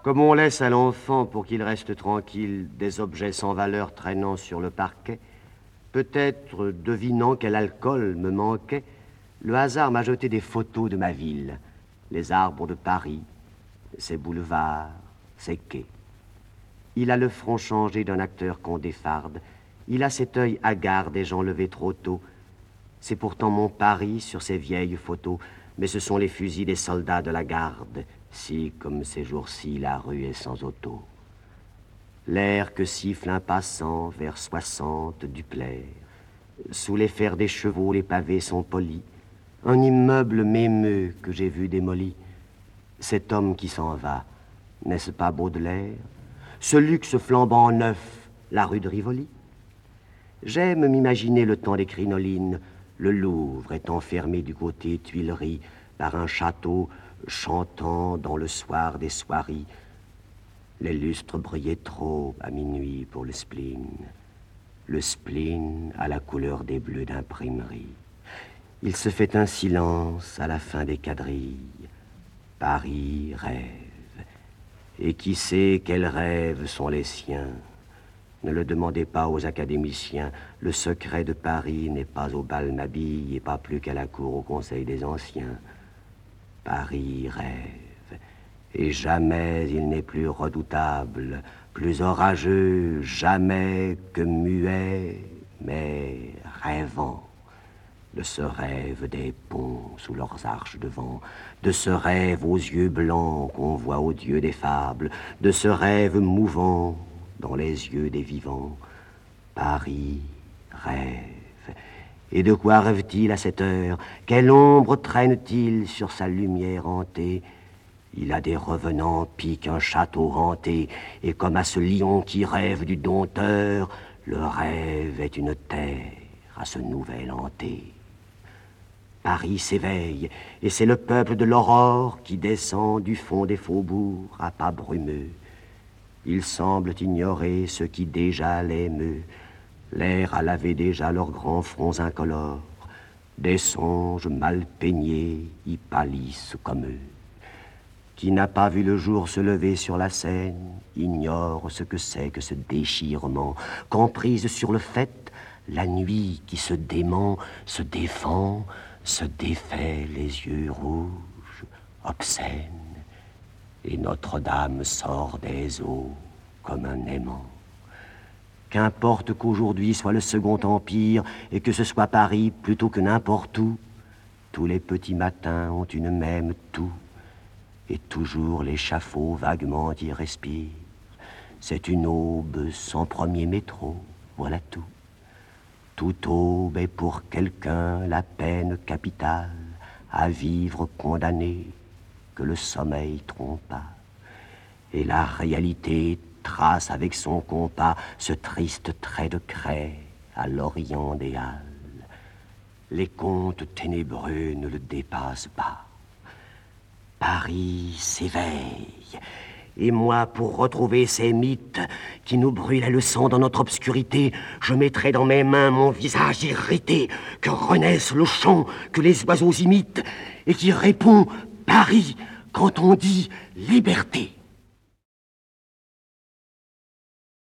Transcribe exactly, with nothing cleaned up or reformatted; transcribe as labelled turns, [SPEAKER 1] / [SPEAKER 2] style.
[SPEAKER 1] Comme on laisse à l'enfant pour qu'il reste tranquille des objets sans valeur traînant sur le parquet, peut-être devinant quel alcool me manquait, le hasard m'a jeté des photos de ma ville, les arbres de Paris, ses boulevards, ses quais. Il a le front changé d'un acteur qu'on défarde, il a cet œil hagard des gens levés trop tôt. C'est pourtant mon Paris sur ces vieilles photos, mais ce sont les fusils des soldats de la garde, si, comme ces jours-ci, la rue est sans auto. L'air que siffle un passant vers soixante du Plaire. Sous les fers des chevaux, les pavés sont polis. Un immeuble m'émeut que j'ai vu démoli. Cet homme qui s'en va, n'est-ce pas Baudelaire? Ce luxe flambant neuf, la rue de Rivoli? J'aime m'imaginer le temps des crinolines. Le Louvre est enfermé du côté Tuileries par un château chantant dans le soir des soieries. Les lustres brillaient trop à minuit pour le spleen. Le spleen à la couleur des bleus d'imprimerie. Il se fait un silence à la fin des quadrilles. Paris rêve. Et qui sait quels rêves sont les siens? Ne le demandez pas aux académiciens. Le secret de Paris n'est pas au bal Mabille et pas plus qu'à la cour au conseil des anciens. Paris rêve. Et jamais il n'est plus redoutable, plus orageux, jamais que muet, mais rêvant. De ce rêve des ponts sous leurs arches de vent, de ce rêve aux yeux blancs qu'on voit aux dieux des fables, de ce rêve mouvant dans les yeux des vivants. Paris rêve. Et de quoi rêve-t-il à cette heure? Quelle ombre traîne-t-il sur sa lumière hantée? Il a des revenants pis qu'un château hanté, et comme à ce lion qui rêve du dompteur, le rêve est une terre à ce nouvel hanté. Paris s'éveille, et c'est le peuple de l'aurore qui descend du fond des faubourgs à pas brumeux. Ils semblent ignorer ce qui déjà l'émeut. L'air a lavé déjà leurs grands fronts incolores. Des songes mal peignés y pâlissent comme eux. Qui n'a pas vu le jour se lever sur la Seine ignore ce que c'est que ce déchirement. Qu'emprise sur le fait, la nuit qui se dément, se défend, se défait les yeux rouges, obscènes. Et Notre-Dame sort des eaux comme un aimant. Qu'importe qu'aujourd'hui soit le Second Empire et que ce soit Paris plutôt que n'importe où, tous les petits matins ont une même toux. Et toujours l'échafaud vaguement y respire. C'est une aube sans premier métro, voilà tout. Toute aube est pour quelqu'un la peine capitale, à vivre condamné, que le sommeil trompa. Et la réalité trace avec son compas ce triste trait de craie à l'orient des halles. Les contes ténébreux ne le dépassent pas. Paris s'éveille, et moi, pour retrouver ces mythes qui nous brûlaient le sang dans notre obscurité, je mettrai dans mes mains mon visage irrité, que renaisse le chant que les oiseaux imitent, et qui répond Paris quand on dit liberté.